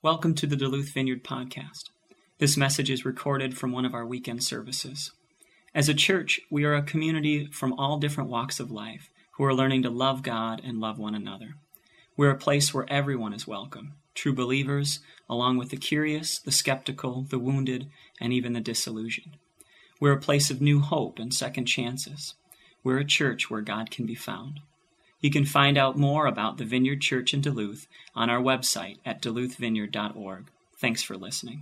Welcome to the Duluth Vineyard Podcast. This message is recorded from one of our weekend services. As a church, we are a community from all different walks of life who are learning to love God and love one another. We're a place where everyone is welcome, true believers, along with the curious, the skeptical, the wounded, and even the disillusioned. We're a place of new hope and second chances. We're a church where God can be found. You can find out more about the Vineyard Church in Duluth on our website at duluthvineyard.org. Thanks for listening.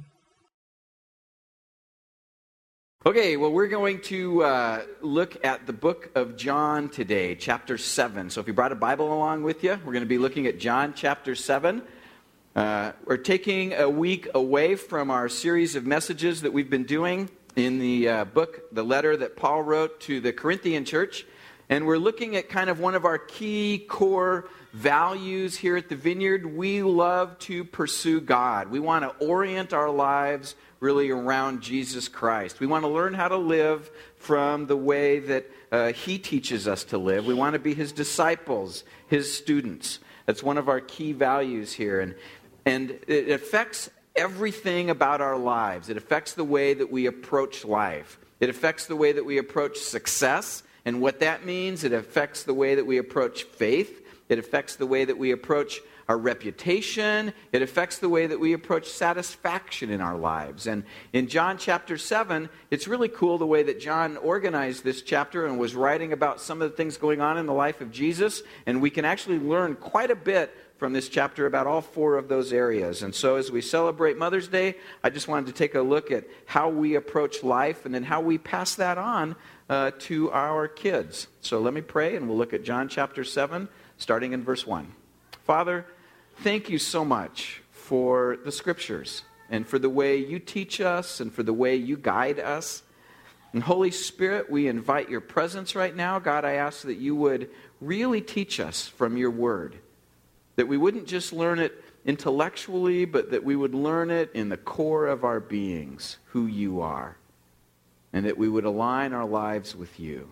Okay, well, we're going to look at the book of John today, chapter 7. So if you brought a Bible along with you, we're going to be looking at John chapter 7. We're taking a week away from our series of messages that we've been doing in the book, the letter that Paul wrote to the Corinthian church. And we're looking at kind of one of our key core values here at the Vineyard. We love to pursue God. We want to orient our lives really around Jesus Christ. We want to learn how to live from the way that He teaches us to live. We want to be His disciples, His students. That's one of our key values here. And it affects everything about our lives. It affects the way that we approach life. It affects the way that we approach success. And what that means, it affects the way that we approach faith. It affects the way that we approach our reputation. It affects the way that we approach satisfaction in our lives. And in John chapter 7, it's really cool the way that John organized this chapter and was writing about some of the things going on in the life of Jesus. And we can actually learn quite a bit from this chapter about all four of those areas. And so as we celebrate Mother's Day, I just wanted to take a look at how we approach life and then how we pass that on to our kids. So let me pray and we'll look at John chapter 7, starting in verse 1. Father, thank you so much for the Scriptures and for the way you teach us and for the way you guide us. And Holy Spirit, we invite your presence right now. God, I ask that you would really teach us from your word. That we wouldn't just learn it intellectually, but that we would learn it in the core of our beings, who you are. And that we would align our lives with you.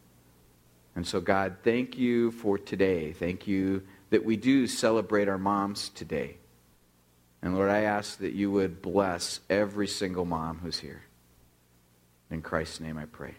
And so, God, thank you for today. Thank you that we do celebrate our moms today. And Lord, I ask that you would bless every single mom who's here. In Christ's name I pray.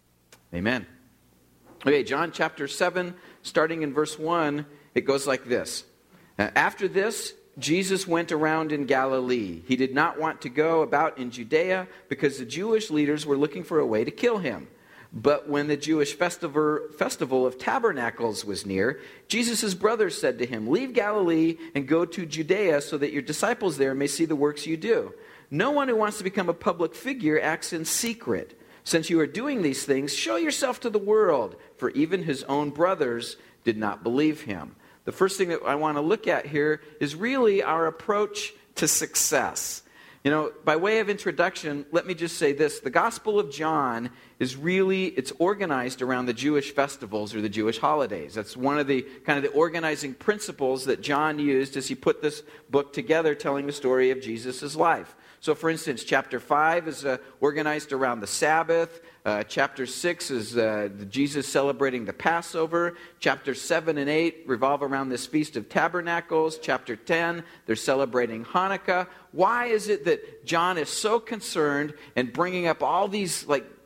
Amen. Okay, John chapter 7, starting in verse 1, it goes like this. After this, Jesus went around in Galilee. He did not want to go about in Judea because the Jewish leaders were looking for a way to kill him. But when the Jewish festival of Tabernacles was near, Jesus' brothers said to him, "Leave Galilee and go to Judea so that your disciples there may see the works you do. No one who wants to become a public figure acts in secret. Since you are doing these things, show yourself to the world." For even his own brothers did not believe him. The first thing that I want to look at here is really our approach to success. You know, by way of introduction, let me just say this. The Gospel of John is really, it's organized around the Jewish festivals or the Jewish holidays. That's one of the kind of the organizing principles that John used as he put this book together, telling the story of Jesus' life. So, for instance, chapter 5 is organized around the Sabbath. Chapter 6 is Jesus celebrating the Passover. Chapter 7 and 8 revolve around this Feast of Tabernacles. Chapter 10, they're celebrating Hanukkah. Why is it that John is so concerned in bringing up all these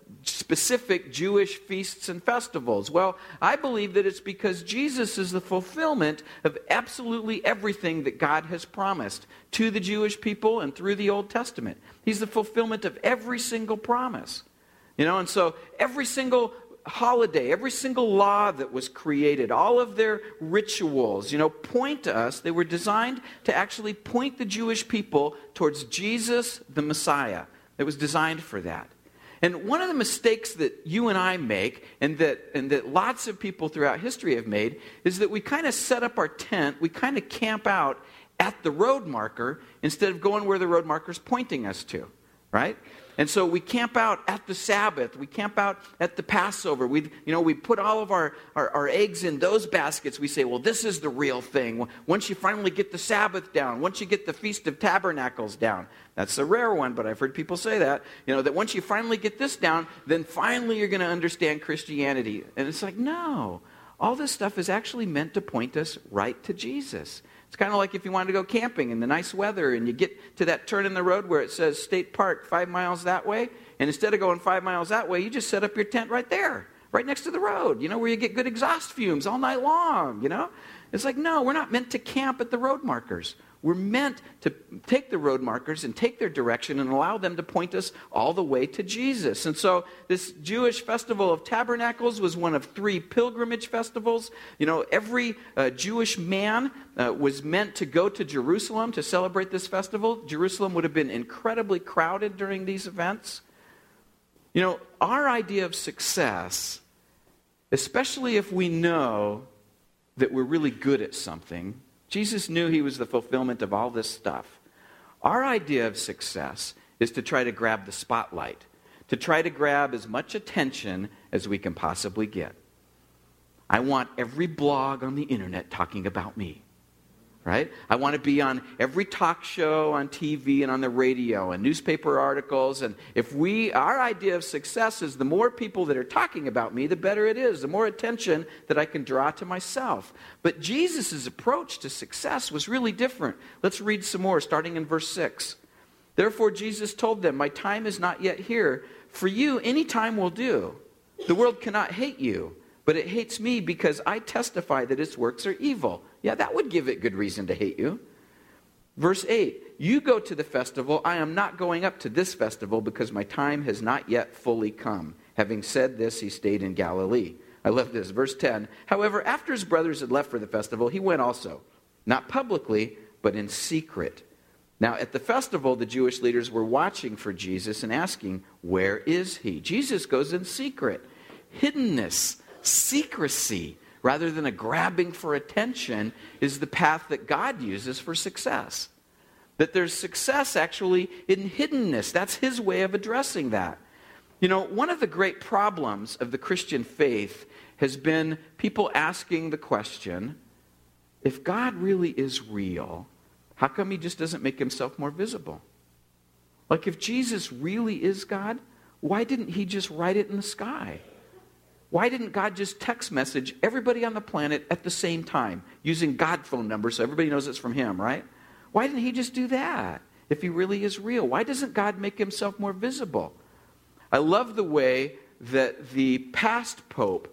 specific Jewish feasts and festivals? Well, I believe that it's because Jesus is the fulfillment of absolutely everything that God has promised to the Jewish people and through the Old Testament. He's the fulfillment of every single promise. You know, and so every single holiday, every single law that was created, all of their rituals, point to us. They were designed to actually point the Jewish people towards Jesus, the Messiah. It was designed for that. And one of the mistakes that you and I make, and that lots of people throughout history have made, is that we kind of set up our tent, we kind of camp out at the road marker instead of going where the road marker is pointing us to, right? And so we camp out at the Sabbath. We camp out at the Passover. We put all of our eggs in those baskets. We say, well, this is the real thing. Once you finally get the Sabbath down, once you get the Feast of Tabernacles down, that's a rare one, but I've heard people say that, that once you finally get this down, then finally you're going to understand Christianity. And it's like, no. All this stuff is actually meant to point us right to Jesus. It's kind of like if you wanted to go camping in the nice weather and you get to that turn in the road where it says State Park 5 miles that way, and instead of going 5 miles that way, you just set up your tent right there, right next to the road, where you get good exhaust fumes all night long, It's like, no, we're not meant to camp at the road markers. We're meant to take the road markers and take their direction and allow them to point us all the way to Jesus. And so this Jewish festival of tabernacles was one of 3 pilgrimage festivals. Every Jewish man was meant to go to Jerusalem to celebrate this festival. Jerusalem would have been incredibly crowded during these events. Our idea of success, especially if we know that we're really good at something, Jesus knew he was the fulfillment of all this stuff. Our idea of success is to try to grab the spotlight, to try to grab as much attention as we can possibly get. I want every blog on the internet talking about me, right? I want to be on every talk show on TV and on the radio and newspaper articles. And our idea of success is the more people that are talking about me, the better it is, the more attention that I can draw to myself. But Jesus' approach to success was really different. Let's read some more, starting in verse 6. Therefore Jesus told them, my time is not yet here. For you, any time will do. The world cannot hate you, but it hates me because I testify that its works are evil. Yeah, that would give it good reason to hate you. Verse 8, you go to the festival. I am not going up to this festival because my time has not yet fully come. Having said this, he stayed in Galilee. I love this. Verse 10, however, after his brothers had left for the festival, he went also, not publicly, but in secret. Now, at the festival, the Jewish leaders were watching for Jesus and asking, where is he? Jesus goes in secret. Hiddenness, secrecy, rather than a grabbing for attention, is the path that God uses for success. That there's success actually in hiddenness. That's his way of addressing that. One of the great problems of the Christian faith has been people asking the question, if God really is real, how come he just doesn't make himself more visible? Like if Jesus really is God, why didn't he just write it in the sky? Why didn't God just text message everybody on the planet at the same time using God phone numbers so everybody knows it's from him, right? Why didn't he just do that if he really is real? Why doesn't God make himself more visible? I love the way that the past Pope,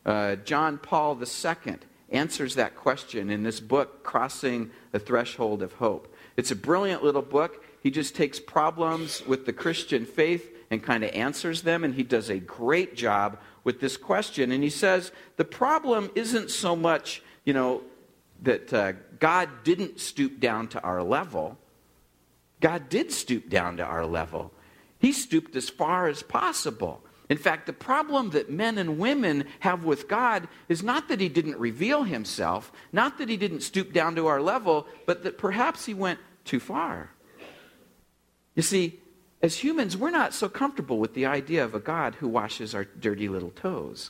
John Paul II, answers that question in this book, Crossing the Threshold of Hope. It's a brilliant little book. He just takes problems with the Christian faith and kind of answers them, and he does a great job with this question. And he says, the problem isn't so much, that God didn't stoop down to our level. God did stoop down to our level. He stooped as far as possible. In fact, the problem that men and women have with God is not that he didn't reveal himself, not that he didn't stoop down to our level, but that perhaps he went too far. You see, as humans, we're not so comfortable with the idea of a God who washes our dirty little toes.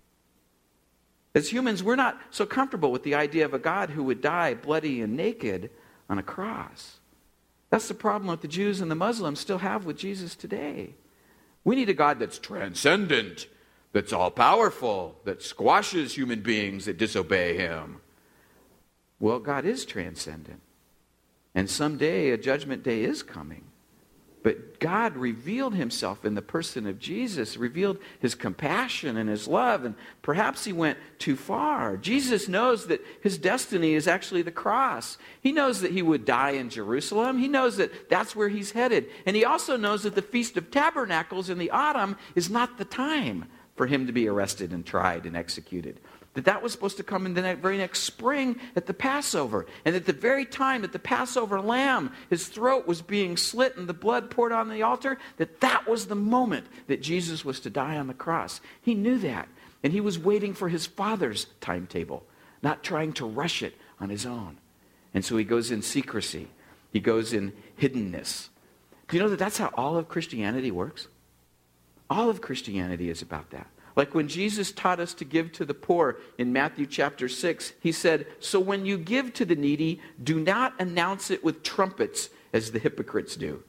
As humans, we're not so comfortable with the idea of a God who would die bloody and naked on a cross. That's the problem that the Jews and the Muslims still have with Jesus today. We need a God that's transcendent, that's all-powerful, that squashes human beings that disobey him. Well, God is transcendent. And someday a judgment day is coming. But God revealed himself in the person of Jesus, revealed his compassion and his love, and perhaps he went too far. Jesus knows that his destiny is actually the cross. He knows that he would die in Jerusalem. He knows that that's where he's headed. And he also knows that the Feast of Tabernacles in the autumn is not the time for him to be arrested and tried and executed. That was supposed to come in the very next spring at the Passover. And at the very time that the Passover lamb, his throat was being slit and the blood poured on the altar, that was the moment that Jesus was to die on the cross. He knew that. And he was waiting for his Father's timetable, not trying to rush it on his own. And so he goes in secrecy. He goes in hiddenness. Do you know that that's how all of Christianity works? All of Christianity is about that. Like when Jesus taught us to give to the poor in Matthew chapter 6, he said, so when you give to the needy, do not announce it with trumpets as the hypocrites do.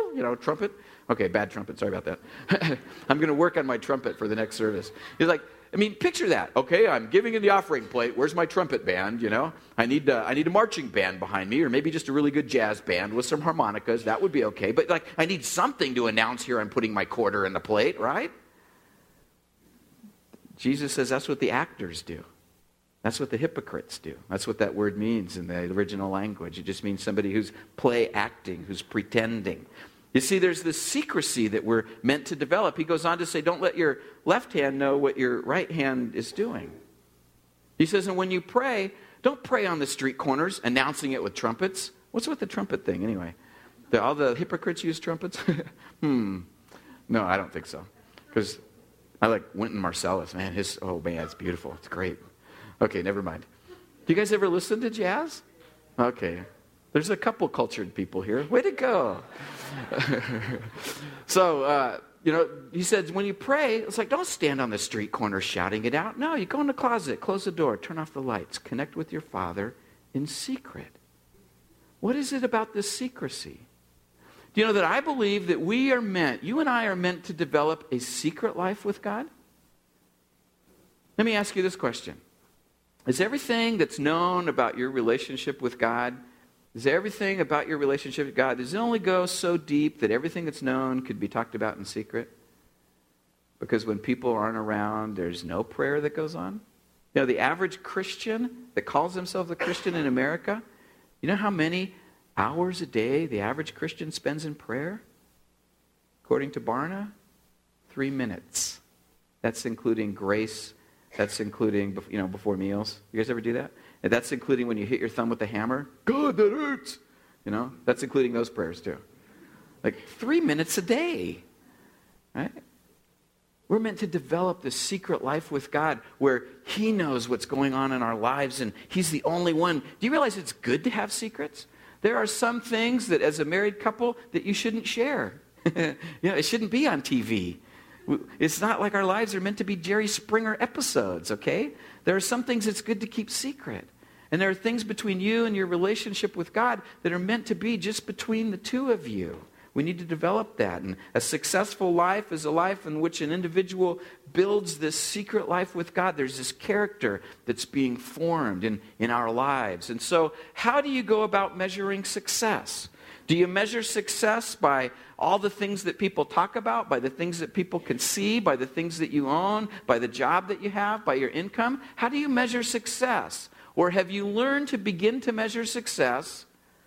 Trumpet? Okay, bad trumpet. Sorry about that. I'm going to work on my trumpet for the next service. He's like, I mean, picture that. Okay, I'm giving in the offering plate. Where's my trumpet band, I need a marching band behind me, or maybe just a really good jazz band with some harmonicas. That would be okay. But I need something to announce here I'm putting my quarter in the plate, right? Jesus says that's what the actors do. That's what the hypocrites do. That's what that word means in the original language. It just means somebody who's play acting, who's pretending. You see, there's this secrecy that we're meant to develop. He goes on to say, don't let your left hand know what your right hand is doing. He says, and when you pray, don't pray on the street corners, announcing it with trumpets. What's with the trumpet thing, anyway? All the hypocrites use trumpets? No, I don't think so. Because I like Wynton Marsalis. Man, it's beautiful. It's great. Okay, never mind. Do you guys ever listen to jazz? Okay. There's a couple cultured people here. Way to go. So, he said, when you pray, it's like, don't stand on the street corner shouting it out. No, you go in the closet, close the door, turn off the lights, connect with your Father in secret. What is it about this secrecy? Do you know that I believe that you and I are meant to develop a secret life with God? Let me ask you this question. Is everything that's known about your relationship with God, does it only go so deep that everything that's known could be talked about in secret? Because when people aren't around, there's no prayer that goes on? The average Christian that calls themselves a Christian in America, you know how many hours a day the average Christian spends in prayer? According to Barna, 3 minutes. That's including grace. That's including, before meals. You guys ever do that? And that's including when you hit your thumb with the hammer. God, that hurts. That's including those prayers too. 3 minutes a day. Right? We're meant to develop this secret life with God where He knows what's going on in our lives and He's the only one. Do you realize it's good to have secrets? There are some things that as a married couple that you shouldn't share. It shouldn't be on TV. It's not like our lives are meant to be Jerry Springer episodes, okay? There are some things it's good to keep secret. And there are things between you and your relationship with God that are meant to be just between the two of you. We need to develop that. And a successful life is a life in which an individual builds this secret life with God. There's this character that's being formed in our lives. And so, how do you go about measuring success? Do you measure success by all the things that people talk about, by the things that people can see, by the things that you own, by the job that you have, by your income? How do you measure success? Or have you learned to begin to measure success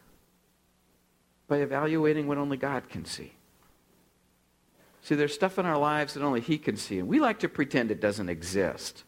by evaluating what only God can see? See, there's stuff in our lives that only He can see, and we like to pretend it doesn't exist.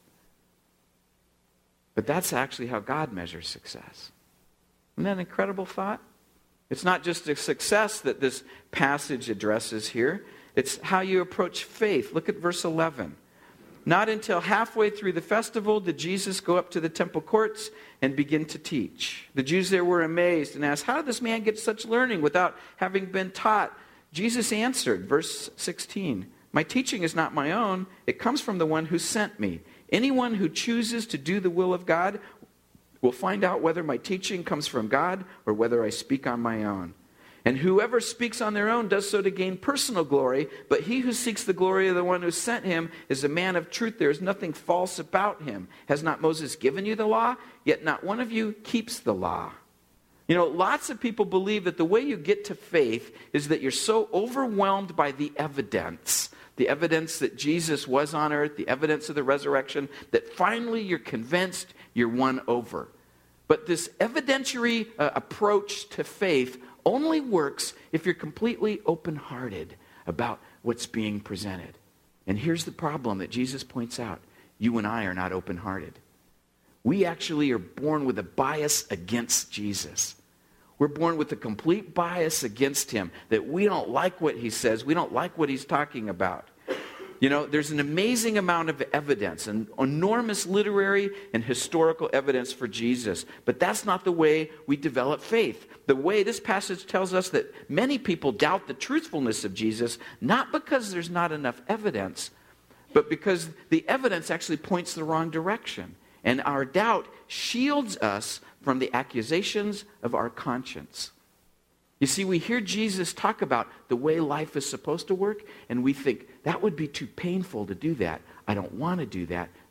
But that's actually how God measures success. Isn't that an incredible thought? It's not just a success that this passage addresses here. It's how you approach faith. Look at verse 11. Not until halfway through the festival did Jesus go up to the temple courts and begin to teach. The Jews there were amazed and asked, how did this man get such learning without having been taught? Jesus answered, verse 16, my teaching is not my own. It comes from the one who sent me. Anyone who chooses to do the will of God will find out whether my teaching comes from God or whether I speak on my own. And whoever speaks on their own does so to gain personal glory, but he who seeks the glory of the one who sent him is a man of truth. There is nothing false about him. Has not Moses given you the law? Yet not one of you keeps the law. Lots of people believe that the way you get to faith is that you're so overwhelmed by the evidence that Jesus was on earth, the evidence of the resurrection, that finally you're convinced you're won over. But this evidentiary approach to faith only works if you're completely open-hearted about what's being presented. And here's the problem that Jesus points out. You and I are not open-hearted. We actually are born with a bias against Jesus. We're born with a complete bias against him, that we don't like what he says, we don't like what he's talking about. There's an amazing amount of evidence, an enormous literary and historical evidence for Jesus. But that's not the way we develop faith. The way this passage tells us that many people doubt the truthfulness of Jesus, not because there's not enough evidence, but because the evidence actually points the wrong direction. And our doubt shields us from the accusations of our conscience. You see, we hear Jesus talk about the way life is supposed to work, and we think, that would be too painful to do that. I don't want to do that.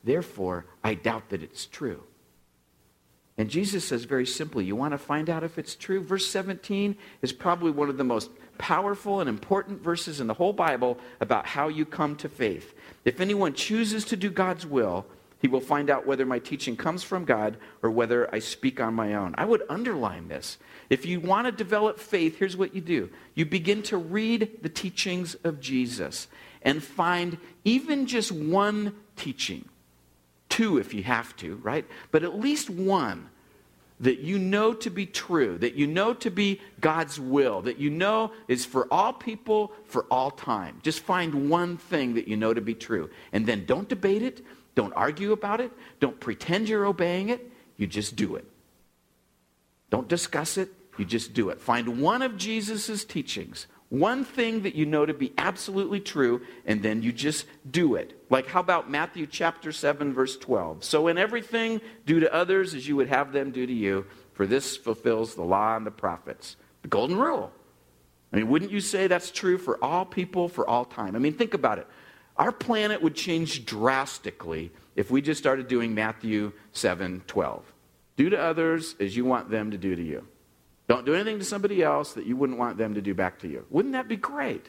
Therefore, I doubt that it's true. And Jesus says very simply, you want to find out if it's true? Verse 17 is probably one of the most powerful and important verses in the whole Bible about how you come to faith. If anyone chooses to do God's will, he will find out whether my teaching comes from God or whether I speak on my own. I would underline this. If you want to develop faith, here's what you do. You begin to read the teachings of Jesus and find even just one teaching, two if you have to, right? But at least one that you know to be true, that you know to be God's will, that you know is for all people, for all time. Just find one thing that you know to be true. And then don't debate it. Don't argue about it. Don't pretend you're obeying it. You just do it. Don't discuss it. You just do it. Find one of Jesus' teachings, one thing that you know to be absolutely true, and then you just do it. Like how about Matthew chapter 7, verse 12? So in everything, do to others as you would have them do to you, for this fulfills the law and the prophets. The golden rule. I mean, wouldn't you say that's true for all people, for all time? I mean, think about it. Our planet would change drastically if we just started doing Matthew 7:12. Do to others as you want them to do to you. Don't do anything to somebody else that you wouldn't want them to do back to you. Wouldn't that be great?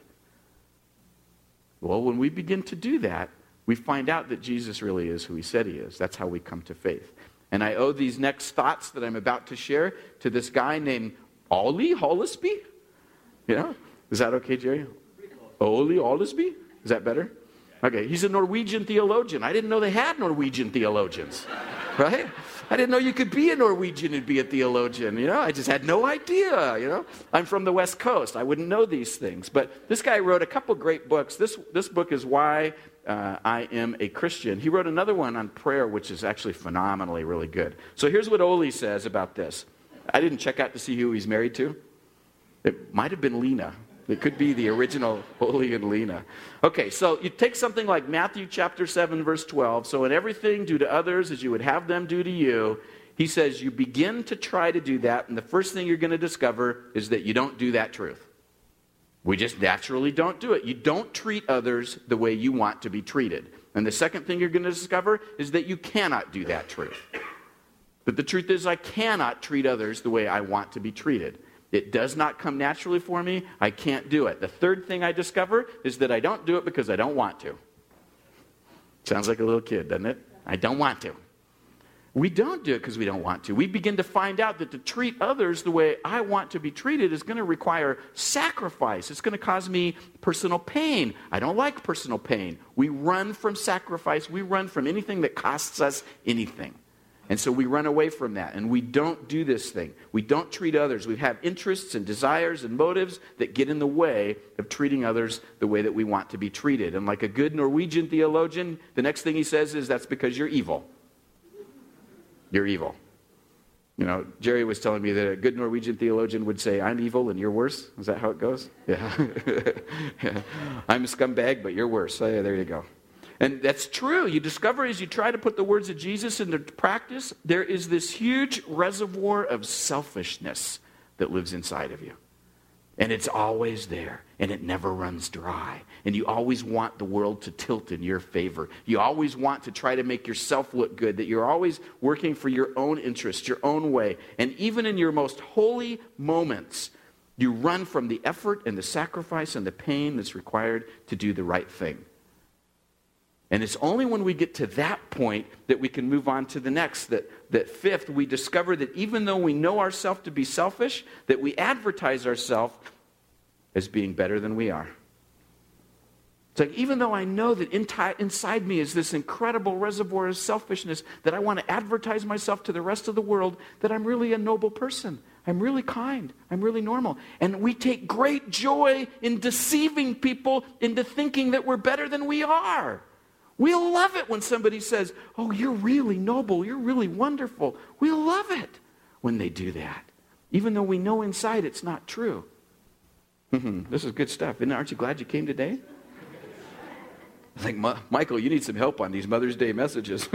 Well, when we begin to do that, we find out that Jesus really is who he said he is. That's how we come to faith. And I owe these next thoughts that I'm about to share to this guy named Ole Hallesby. Yeah? Is that okay, Jerry? Ole Hallesby? Is that better? Okay, he's a Norwegian theologian. I didn't know they had Norwegian theologians, right? I didn't know you could be a Norwegian and be a theologian, I just had no idea, I'm from the West Coast. I wouldn't know these things. But this guy wrote a couple great books. This book is Why I Am a Christian. He wrote another one on prayer, which is actually phenomenally really good. So here's what Ole says about this. I didn't check out to see who he's married to. It might have been Lena. It could be the original Ole and Lena. Okay, so you take something like Matthew chapter 7, verse 12. So in everything, do to others as you would have them do to you. He says you begin to try to do that, and the first thing you're going to discover is that you don't do that truth. We just naturally don't do it. You don't treat others the way you want to be treated. And the second thing you're going to discover is that you cannot do that truth. But the truth is I cannot treat others the way I want to be treated. It does not come naturally for me. I can't do it. The third thing I discover is that I don't do it because I don't want to. Sounds like a little kid, doesn't it? I don't want to. We don't do it because we don't want to. We begin to find out that to treat others the way I want to be treated is going to require sacrifice. It's going to cause me personal pain. I don't like personal pain. We run from sacrifice. We run from anything that costs us anything. And so we run away from that, and we don't do this thing. We don't treat others. We have interests and desires and motives that get in the way of treating others the way that we want to be treated. And like a good Norwegian theologian, the next thing he says is, that's because you're evil. You're evil. Jerry was telling me that a good Norwegian theologian would say, I'm evil and you're worse. Is that how it goes? Yeah. Yeah. I'm a scumbag, but you're worse. So, yeah, there you go. And that's true. You discover as you try to put the words of Jesus into practice, there is this huge reservoir of selfishness that lives inside of you. And it's always there, and it never runs dry. And you always want the world to tilt in your favor. You always want to try to make yourself look good, that you're always working for your own interests, your own way. And even in your most holy moments, you run from the effort and the sacrifice and the pain that's required to do the right thing. And it's only when we get to that point that we can move on to the next. That fifth, we discover that even though we know ourselves to be selfish, that we advertise ourselves as being better than we are. It's like, even though I know that inside me is this incredible reservoir of selfishness, that I want to advertise myself to the rest of the world, that I'm really a noble person. I'm really kind. I'm really normal. And we take great joy in deceiving people into thinking that we're better than we are. We love it when somebody says, oh, you're really noble, you're really wonderful. We love it when they do that, even though we know inside it's not true. This is good stuff. Aren't you glad you came today? I think, Michael, you need some help on these Mother's Day messages.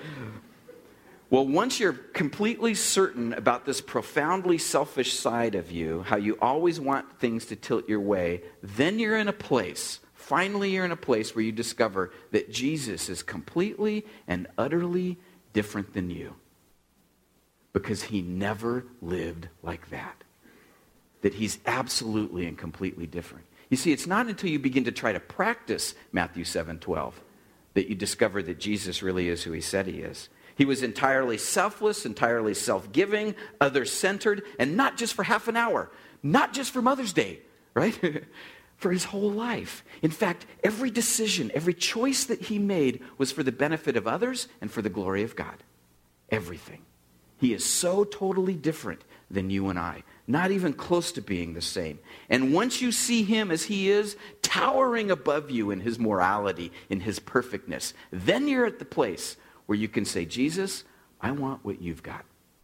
Well, once you're completely certain about this profoundly selfish side of you, how you always want things to tilt your way, then you're in a place, Finally, you're in a place where you discover that Jesus is completely and utterly different than you. Because he never lived like that. That he's absolutely and completely different. You see, it's not until you begin to try to practice Matthew 7:12 that you discover that Jesus really is who he said he is. He was entirely selfless, entirely self-giving, other-centered, and not just for half an hour, not just for Mother's Day, right? For his whole life. In fact, every decision, every choice that he made was for the benefit of others and for the glory of God. Everything. He is so totally different than you and I, not even close to being the same. And once you see him as he is, towering above you in his morality, in his perfectness, then you're at the place where you can say, Jesus, I want what you've got.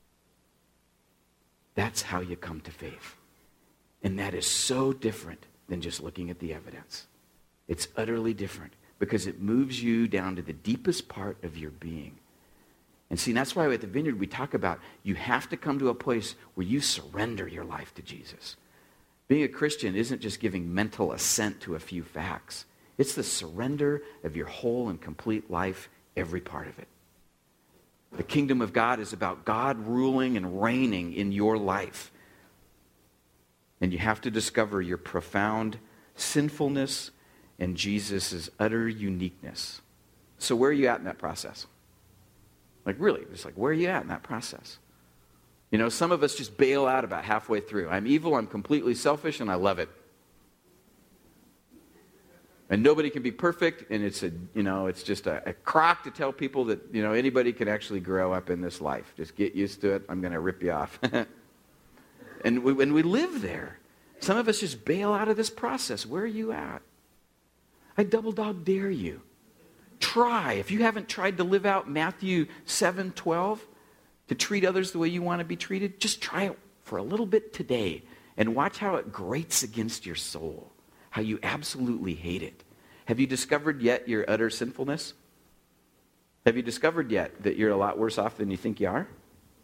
That's how you come to faith. And that is so different than just looking at the evidence. It's utterly different because it moves you down to the deepest part of your being. And see, that's why at the Vineyard we talk about you have to come to a place where you surrender your life to Jesus. Being a Christian isn't just giving mental assent to a few facts. It's the surrender of your whole and complete life, every part of it. The kingdom of God is about God ruling and reigning in your life. And you have to discover your profound sinfulness and Jesus' utter uniqueness. So where are you at in that process? Like really, just like where are you at in that process? You know, some of us just bail out about halfway through. I'm evil, I'm completely selfish, and I love it. And nobody can be perfect, and it's just a crock to tell people that, anybody can actually grow up in this life. Just get used to it. I'm going to rip you off. And when we live there, some of us just bail out of this process. Where are you at? I double dog dare you. Try. If you haven't tried to live out Matthew 7:12, to treat others the way you want to be treated, just try it for a little bit today and watch how it grates against your soul, how you absolutely hate it. Have you discovered yet your utter sinfulness? Have you discovered yet that you're a lot worse off than you think you are?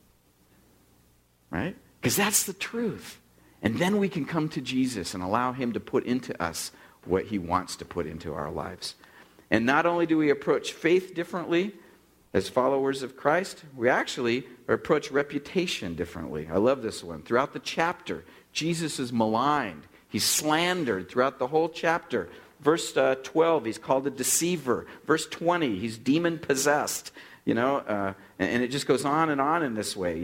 Right? Because that's the truth. And then we can come to Jesus and allow him to put into us what he wants to put into our lives. And not only do we approach faith differently as followers of Christ, we actually approach reputation differently. I love this one. Throughout the chapter, Jesus is maligned. He's slandered throughout the whole chapter. Verse 12, he's called a deceiver. Verse 20, he's demon-possessed. And it just goes on in this way,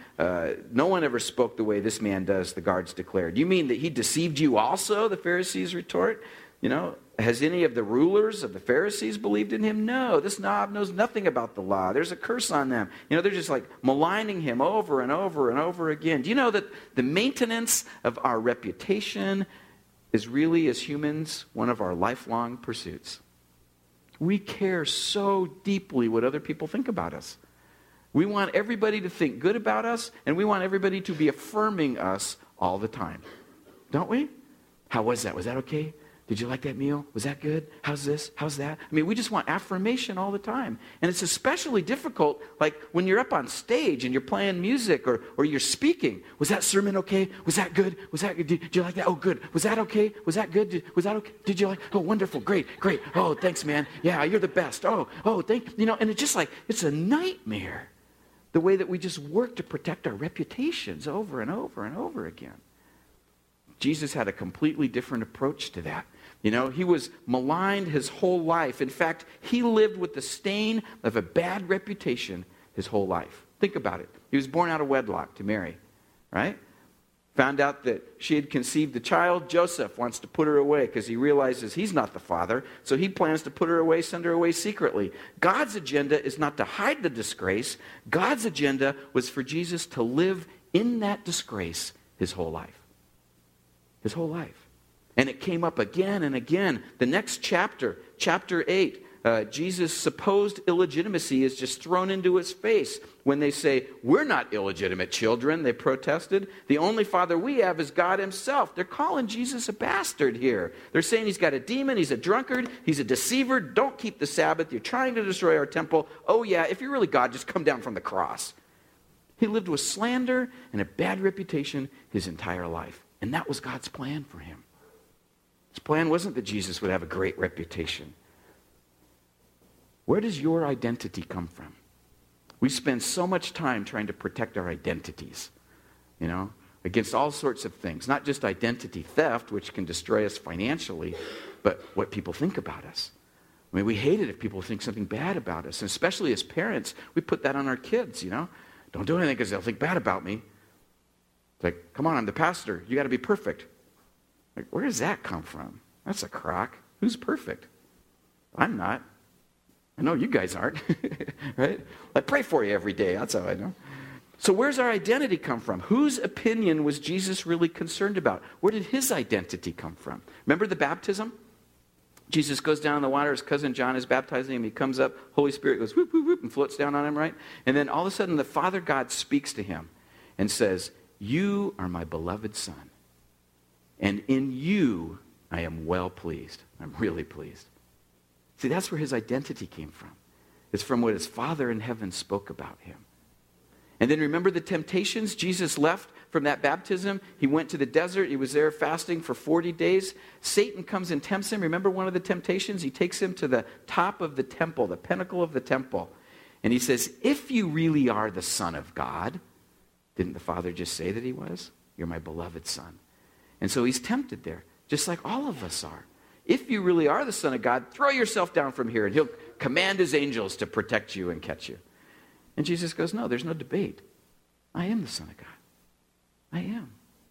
No one ever spoke the way this man does, the guards declared. You mean that he deceived you also, the Pharisees retort? Has any of the rulers of the Pharisees believed in him? No, this knob knows nothing about the law. There's a curse on them. They're just like maligning him over and over and over again. Do you know that the maintenance of our reputation is really, as humans, one of our lifelong pursuits? We care so deeply what other people think about us. We want everybody to think good about us, and we want everybody to be affirming us all the time. Don't we? How was that? Was that okay? Did you like that meal? Was that good? How's this? How's that? I mean, we just want affirmation all the time. And it's especially difficult, like when you're up on stage and you're playing music or you're speaking. Was that sermon okay? Was that good? Was that good? Did you like that? Oh, good. Was that okay? Was that good? Was that okay? Did you like? Oh, wonderful. Great. Oh, thanks, man. Yeah, you're the best. Oh, thank you. And it's just like, it's a nightmare. The way that we just work to protect our reputations over and over and over again. Jesus had a completely different approach to that. He was maligned his whole life. In fact, he lived with the stain of a bad reputation his whole life. Think about it. He was born out of wedlock to Mary, right? Found out that she had conceived the child. Joseph wants to put her away because he realizes he's not the father. So he plans to put her away, send her away secretly. God's agenda is not to hide the disgrace. God's agenda was for Jesus to live in that disgrace his whole life. His whole life. And it came up again and again. The next chapter, chapter 8, Jesus' supposed illegitimacy is just thrown into his face when they say, we're not illegitimate children, they protested. The only father we have is God himself. They're calling Jesus a bastard here. They're saying he's got a demon, he's a drunkard, he's a deceiver, don't keep the Sabbath, you're trying to destroy our temple. Oh yeah, if you're really God, just come down from the cross. He lived with slander and a bad reputation his entire life. And that was God's plan for him. His plan wasn't that Jesus would have a great reputation. Where does your identity come from? We spend so much time trying to protect our identities, against all sorts of things. Not just identity theft, which can destroy us financially, but what people think about us. I mean, we hate it if people think something bad about us. And especially as parents, we put that on our kids, Don't do anything because they'll think bad about me. It's like, come on, I'm the pastor. You got to be perfect. Like, where does that come from? That's a crock. Who's perfect? I'm not. I know you guys aren't, right? I pray for you every day. That's how I know. So where's our identity come from? Whose opinion was Jesus really concerned about? Where did his identity come from? Remember the baptism? Jesus goes down in the water. His cousin John is baptizing him. He comes up. Holy Spirit goes whoop, whoop, whoop, and floats down on him, right? And then all of a sudden the Father God speaks to him and says, "You are my beloved Son, and in you I am well pleased." I'm really pleased. See, that's where his identity came from. It's from what his Father in heaven spoke about him. And then remember the temptations? Jesus left from that baptism. He went to the desert. He was there fasting for 40 days. Satan comes and tempts him. Remember one of the temptations? He takes him to the top of the temple, the pinnacle of the temple. And he says, "If you really are the Son of God," didn't the Father just say that he was? "You're my beloved Son." And so he's tempted there, just like all of us are. If you really are the Son of God, throw yourself down from here, and he'll command his angels to protect you and catch you. And Jesus goes, "No, there's no debate. I am the Son of God. I am.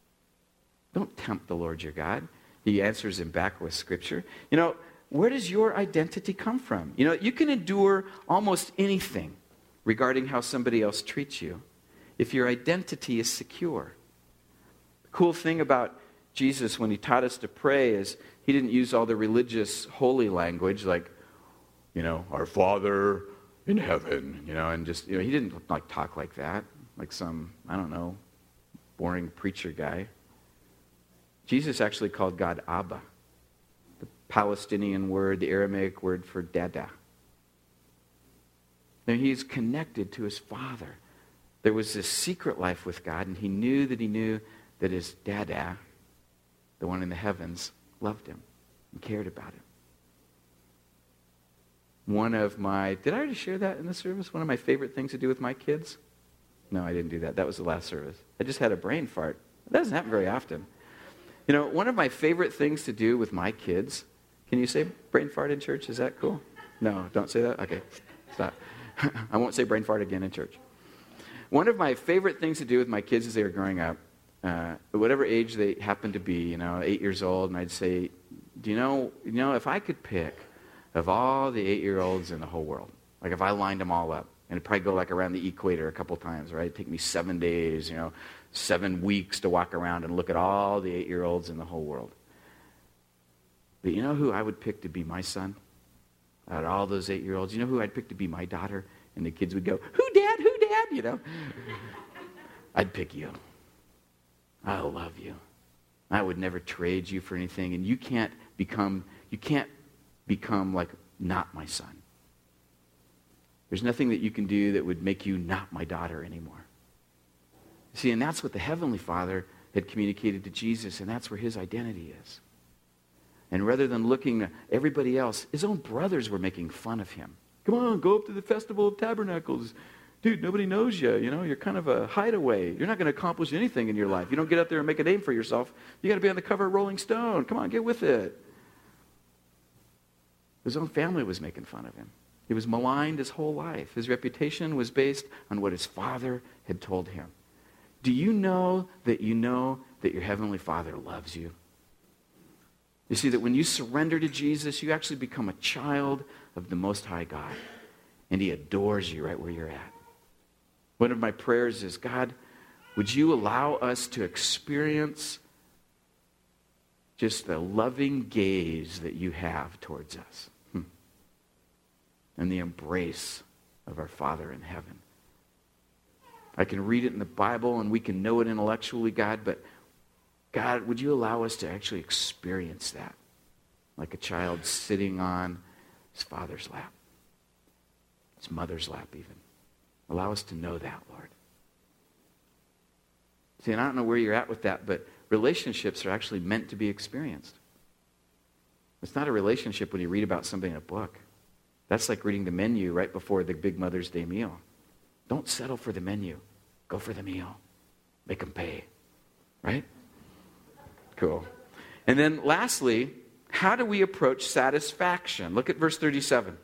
Don't tempt the Lord your God." He answers him back with Scripture. Where does your identity come from? You can endure almost anything regarding how somebody else treats you if your identity is secure. The cool thing about Jesus when he taught us to pray is he didn't use all the religious holy language like, "Our Father in heaven," and just, he didn't talk like that, like some, boring preacher guy. Jesus actually called God Abba, the Palestinian word, the Aramaic word for Dada. Now he's connected to his Father. There was this secret life with God, and he knew that his Dada, the one in the heavens, loved him and cared about him. Did I already share that in the service? One of my favorite things to do with my kids? No, I didn't do that. That was the last service. I just had a brain fart. That doesn't happen very often. One of my favorite things to do with my kids, can you say brain fart in church? Is that cool? No, don't say that? Okay, stop. I won't say brain fart again in church. One of my favorite things to do with my kids as they were growing up, whatever age they happened to be, 8 years old, and I'd say, do you know, if I could pick of all the 8-year-olds in the whole world, like if I lined them all up, and it'd probably go around the equator a couple times, right? It'd take me 7 days, 7 weeks to walk around and look at all the 8-year-olds in the whole world. But you know who I would pick to be my son? Out of all those 8-year-olds, you know who I'd pick to be my daughter? And the kids would go, "Who, Dad? Who, Dad?" I'd pick you. I love you. I would never trade you for anything, and you can't become like not my son. There's nothing that you can do that would make you not my daughter anymore. See, and that's what the Heavenly Father had communicated to Jesus, and that's where his identity is. And rather than looking at everybody else, his own brothers were making fun of him. "Come on, go up to the Festival of Tabernacles. Dude, nobody knows you. You're kind of a hideaway. You're not going to accomplish anything in your life. You don't get out there and make a name for yourself. You got to be on the cover of Rolling Stone. Come on, get with it." His own family was making fun of him. He was maligned his whole life. His reputation was based on what his Father had told him. Do you know that your Heavenly Father loves you? You see that when you surrender to Jesus, you actually become a child of the Most High God. And he adores you right where you're at. One of my prayers is, God, would you allow us to experience just the loving gaze that you have towards us and the embrace of our Father in heaven. I can read it in the Bible and we can know it intellectually, God, but God, would you allow us to actually experience that like a child sitting on his father's lap, his mother's lap even. Allow us to know that, Lord. See, and I don't know where you're at with that, but relationships are actually meant to be experienced. It's not a relationship when you read about something in a book. That's like reading the menu right before the big Mother's Day meal. Don't settle for the menu. Go for the meal. Make them pay. Right? Cool. And then lastly, how do we approach satisfaction? Look at verse 37.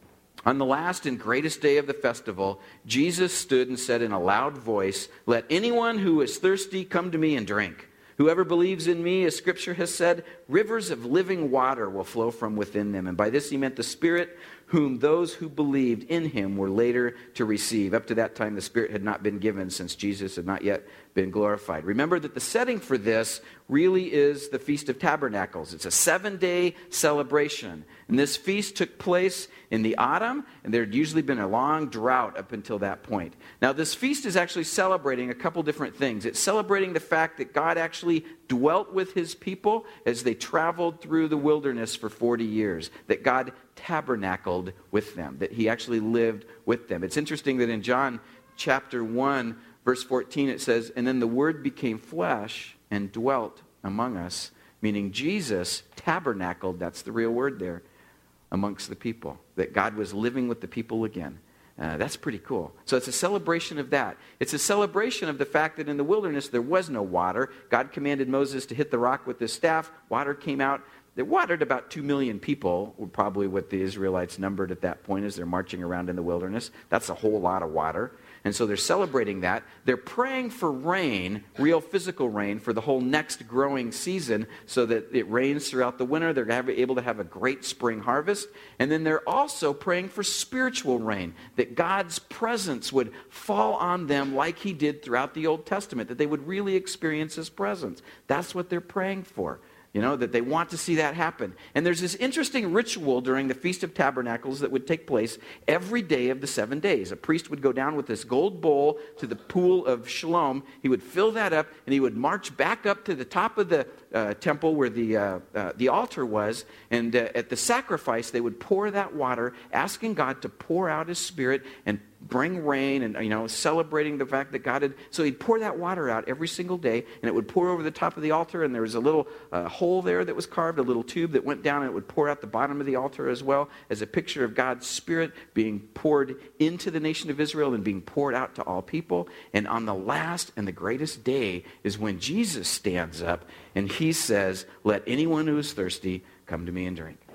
On the last and greatest day of the festival, Jesus stood and said in a loud voice, "Let anyone who is thirsty come to me and drink. Whoever believes in me, as Scripture has said, rivers of living water will flow from within them." And by this he meant the Spirit, whom those who believed in him were later to receive. Up to that time, the Spirit had not been given, since Jesus had not yet been glorified. Remember that the setting for this really is the Feast of Tabernacles. It's a 7-day celebration. And this feast took place in the autumn, and there had usually been a long drought up until that point. Now, this feast is actually celebrating a couple different things. It's celebrating the fact that God actually dwelt with his people as they traveled through the wilderness for 40 years, that God tabernacled with them, that he actually lived with them. It's interesting that in John chapter 1, verse 14, it says, "And then the Word became flesh and dwelt among us," meaning Jesus tabernacled, that's the real word there, amongst the people, that God was living with the people again. That's pretty cool. So it's a celebration of that. It's a celebration of the fact that in the wilderness there was no water. God commanded Moses to hit the rock with his staff. Water came out. They watered about 2 million people, probably what the Israelites numbered at that point as they're marching around in the wilderness. That's a whole lot of water. And so they're celebrating that. They're praying for rain, real physical rain, for the whole next growing season so that it rains throughout the winter. They're able to have a great spring harvest. And then they're also praying for spiritual rain, that God's presence would fall on them like he did throughout the Old Testament, that they would really experience his presence. That's what they're praying for. You know, that they want to see that happen. And there's this interesting ritual during the Feast of Tabernacles that would take place every day of the 7 days. A priest would go down with this gold bowl to the pool of Siloam. He would fill that up, and he would march back up to the top of the temple where the altar was. And at the sacrifice, they would pour that water, asking God to pour out his Spirit and bring rain, and celebrating the fact that God had. So he'd pour that water out every single day, and it would pour over the top of the altar, and there was a little hole there that was carved, a little tube that went down, and it would pour out the bottom of the altar as well, as a picture of God's Spirit being poured into the nation of Israel and being poured out to all people. And on the last and the greatest day is when Jesus stands up and he says, "Let anyone who is thirsty come to me and drink."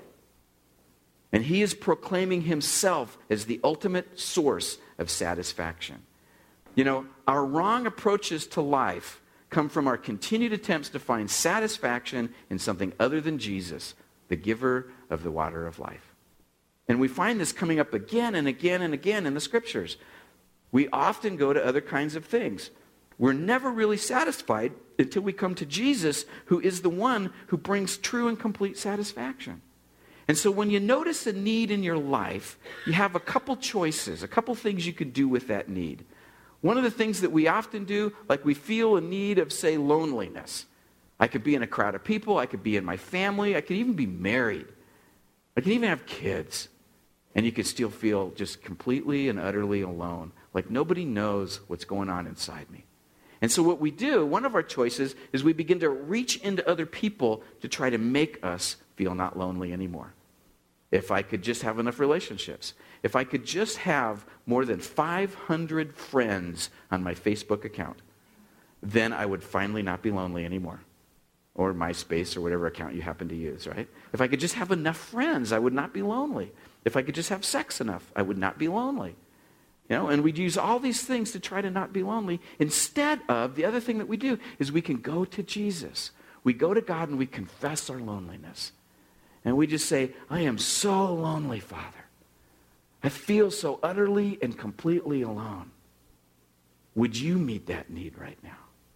And he is proclaiming himself as the ultimate source of satisfaction. You know, our wrong approaches to life come from our continued attempts to find satisfaction in something other than Jesus, the giver of the water of life. And we find this coming up again and again and again in the Scriptures. We often go to other kinds of things. We're never really satisfied until we come to Jesus, who is the one who brings true and complete satisfaction. And so when you notice a need in your life, you have a couple choices, a couple things you could do with that need. One of the things that we often do, like we feel a need of, say, loneliness. I could be in a crowd of people, I could be in my family, I could even be married. I could even have kids. And you could still feel just completely and utterly alone, like nobody knows what's going on inside me. And so what we do, one of our choices, is we begin to reach into other people to try to make us feel not lonely anymore. If I could just have enough relationships. If I could just have more than 500 friends on my Facebook account, then I would finally not be lonely anymore. Or MySpace or whatever account you happen to use, right? If I could just have enough friends, I would not be lonely. If I could just have sex enough, I would not be lonely. And we'd use all these things to try to not be lonely. Instead of, the other thing that we do is we can go to Jesus. We go to God and we confess our loneliness. And we just say, "I am so lonely, Father. I feel so utterly and completely alone. Would you meet that need right now?"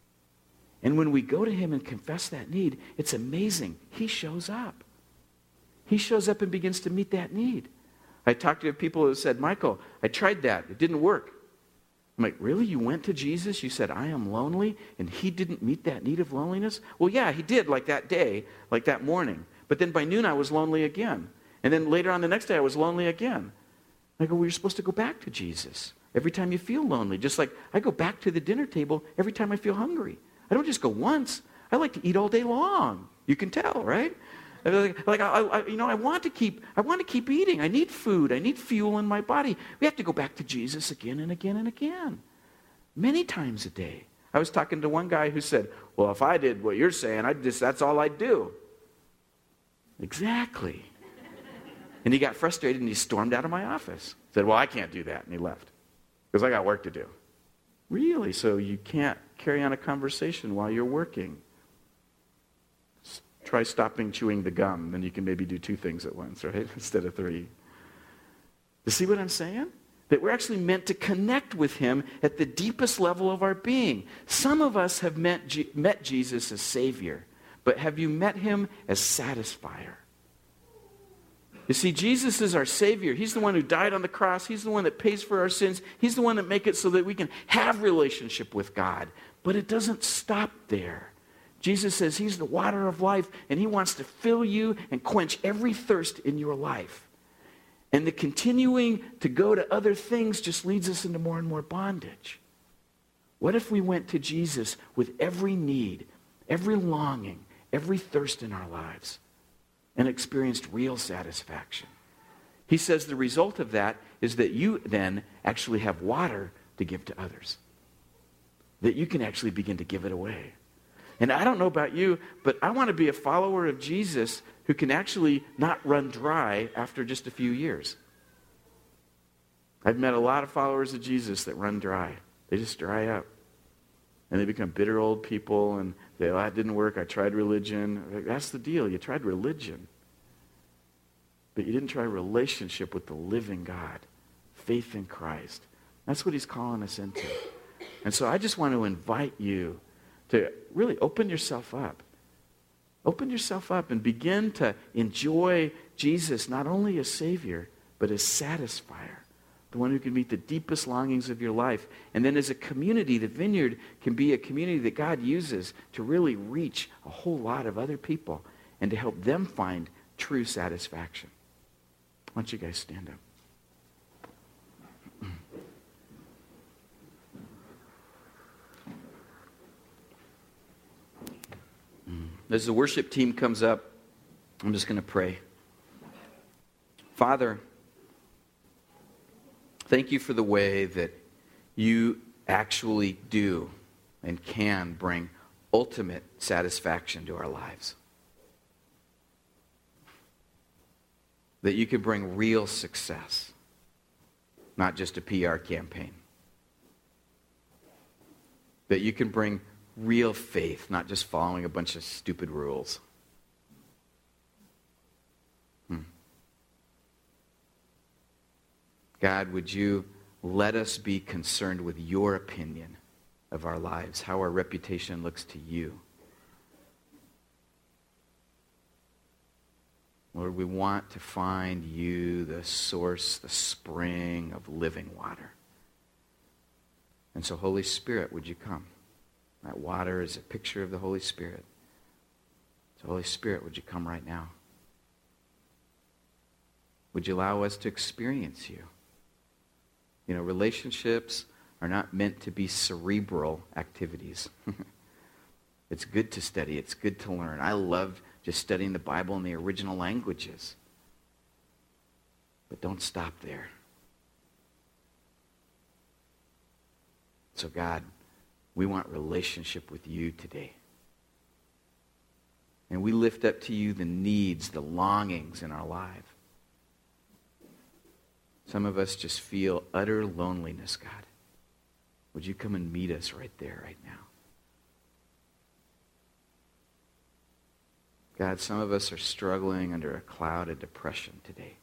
And when we go to him and confess that need, it's amazing. He shows up. He shows up and begins to meet that need. I talked to people who said, "Michael, I tried that. It didn't work." I'm like, "Really? You went to Jesus? You said, 'I am lonely,' and he didn't meet that need of loneliness?" Well, yeah, he did, like that day, like that morning. But then by noon I was lonely again. And then later on the next day I was lonely again. I go, "Well, you're supposed to go back to Jesus every time you feel lonely. Just like I go back to the dinner table every time I feel hungry. I don't just go once. I like to eat all day long. You can tell, right?" I want to keep eating. I need food. I need fuel in my body. We have to go back to Jesus again and again and again. Many times a day. I was talking to one guy who said, well, if I did what you're saying, that's all I'd do. Exactly. And he got frustrated and he stormed out of my office. Said, well, I can't do that. And he left. Because I got work to do. Really? So you can't carry on a conversation while you're working? Try stopping chewing the gum. Then you can maybe do 2 things at once, right? Instead of 3. You see what I'm saying? That we're actually meant to connect with him at the deepest level of our being. Some of us have met Jesus as Savior, but have you met him as Satisfier? You see, Jesus is our Savior. He's the one who died on the cross. He's the one that pays for our sins. He's the one that makes it so that we can have relationship with God. But it doesn't stop there. Jesus says he's the water of life, and he wants to fill you and quench every thirst in your life. And the continuing to go to other things just leads us into more and more bondage. What if we went to Jesus with every need, every longing, every thirst in our lives, and experienced real satisfaction? He says the result of that is that you then actually have water to give to others. That you can actually begin to give it away. And I don't know about you, but I want to be a follower of Jesus who can actually not run dry after just a few years. I've met a lot of followers of Jesus that run dry. They just dry up. And they become bitter old people and say, oh, that didn't work. I tried religion. That's the deal. You tried religion. But you didn't try relationship with the living God. Faith in Christ. That's what he's calling us into. And so I just want to invite you to really open yourself up. Open yourself up and begin to enjoy Jesus not only as Savior, but as Satisfier. The one who can meet the deepest longings of your life. And then as a community, the Vineyard can be a community that God uses to really reach a whole lot of other people and to help them find true satisfaction. Why don't you guys stand up? As the worship team comes up, I'm just going to pray. Father, thank you for the way that you actually do and can bring ultimate satisfaction to our lives. That you can bring real success, not just a PR campaign. That you can bring real faith, not just following a bunch of stupid rules. God, would you let us be concerned with your opinion of our lives, how our reputation looks to you. Lord, we want to find you, the source, the spring of living water. And so, Holy Spirit, would you come? That water is a picture of the Holy Spirit. So, Holy Spirit, would you come right now? Would you allow us to experience you? You know, relationships are not meant to be cerebral activities. It's good to study. It's good to learn. I love just studying the Bible in the original languages. But don't stop there. So, God, we want relationship with you today. And we lift up to you the needs, the longings in our life. Some of us just feel utter loneliness, God. Would you come and meet us right there, right now? God, some of us are struggling under a cloud of depression today.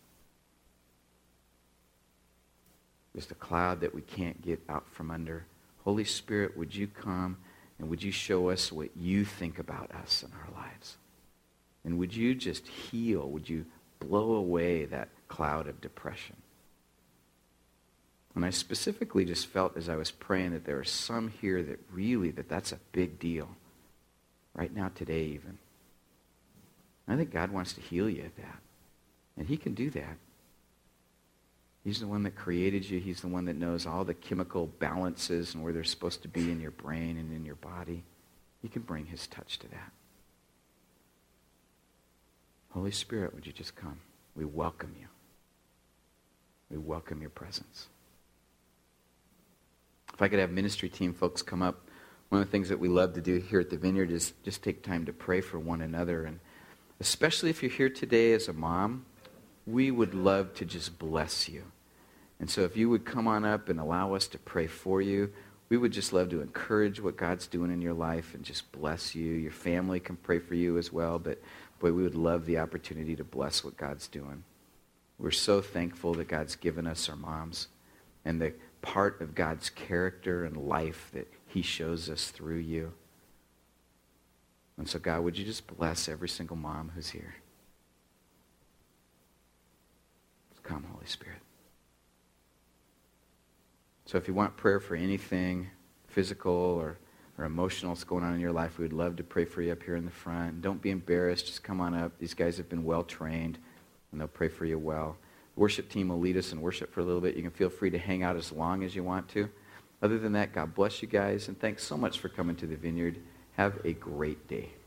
Just a cloud that we can't get out from under. Holy Spirit, would you come and would you show us what you think about us in our lives? And would you just heal? Would you blow away that cloud of depression? And I specifically just felt as I was praying that there are some here that really, that's a big deal. Right now, today even. I think God wants to heal you at that. And he can do that. He's the one that created you. He's the one that knows all the chemical balances and where they're supposed to be in your brain and in your body. He can bring his touch to that. Holy Spirit, would you just come? We welcome you. We welcome your presence. If I could have ministry team folks come up, one of the things that we love to do here at the Vineyard is just take time to pray for one another. And especially if you're here today as a mom, we would love to just bless you. And so if you would come on up and allow us to pray for you, we would just love to encourage what God's doing in your life and just bless you. Your family can pray for you as well, but boy, we would love the opportunity to bless what God's doing. We're so thankful that God's given us our moms and the part of God's character and life that he shows us through you. And so God, would you just bless every single mom who's here? Come, Holy Spirit. So if you want prayer for anything physical or emotional that's going on in your life, we would love to pray for you up here in the front. Don't be embarrassed. Just come on up. These guys have been well trained, and they'll pray for you well. The worship team will lead us in worship for a little bit. You can feel free to hang out as long as you want to. Other than that, God bless you guys, and thanks so much for coming to the Vineyard. Have a great day.